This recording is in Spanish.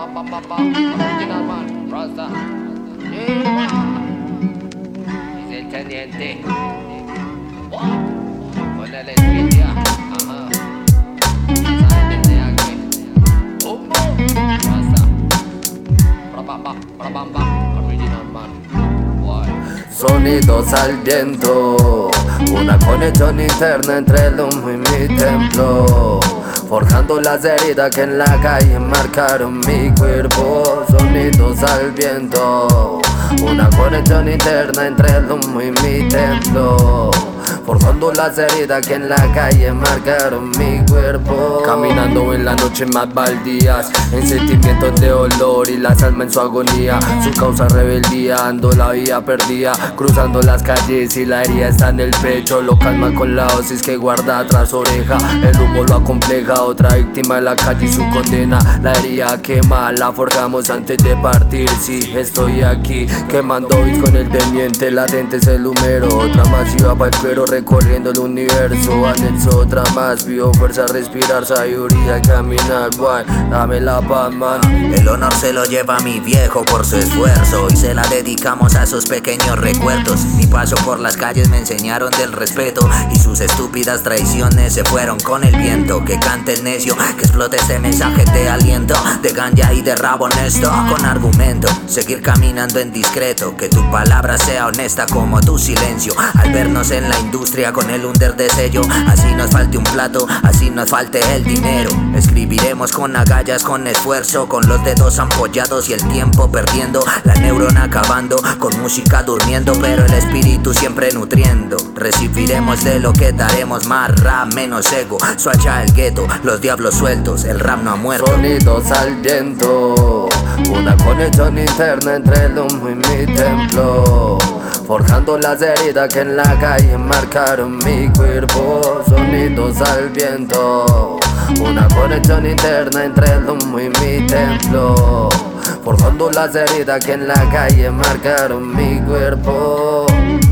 Original man, Rasta. Yeah. Dice el teniente. Con el espía. Ajá. Saben desde aquí. Rasta. Original man. Why? Sonidos al viento, una conexión interna entre el humo y mi templo, forjando las heridas que en la calle marcaron mi cuerpo. Sonidos al viento, una conexión interna entre el humo y mi templo, forjando las heridas que en la calle marcaron mi cuerpo. Caminando en la noche más baldías, en sentimientos de olor y las almas en su agonía. Su causa rebeldía, ando la vía perdida, cruzando las calles y la herida está en el pecho. Lo calma con la dosis que guarda tras oreja, el humo lo acompleja. Otra víctima en la calle y su condena. La herida quema, la forjamos antes de partir. Sí, estoy aquí, quemando beats con el teniente. Latente es el humero, otra masiva para el cuero, recorriendo el universo. Anexo otra más, pido fuerza, respirar, sabiduría y caminar. Guay, dame la paz, man. El honor se lo lleva mi viejo por su esfuerzo y se la dedicamos a esos pequeños recuerdos. Mi paso por las calles me enseñaron del respeto y sus estúpidas traiciones se fueron con el viento. Que cante el necio, que explote este mensaje de aliento, de ganja y de rabo honesto, con argumento. Seguir caminando en discreto, que tu palabra sea honesta como tu silencio. Al vernos en la industria con el under de sello, así nos falte un plato, así nos falte el dinero. Escribiremos con agallas, con esfuerzo, con los dedos ampollados y el tiempo perdiendo, la neurona acabando, con música durmiendo, pero el espíritu siempre nutriendo. Recibiremos de lo que daremos, más rap, menos ego. Suacha el gueto, los diablos sueltos, el rap no ha muerto. Sonidos al viento, una conexión interna entre el humo y mi templo, forjando las heridas que en la calle marcaron mi cuerpo. Sonidos al viento, una conexión interna entre el humo y mi templo, forjando las heridas que en la calle marcaron mi cuerpo.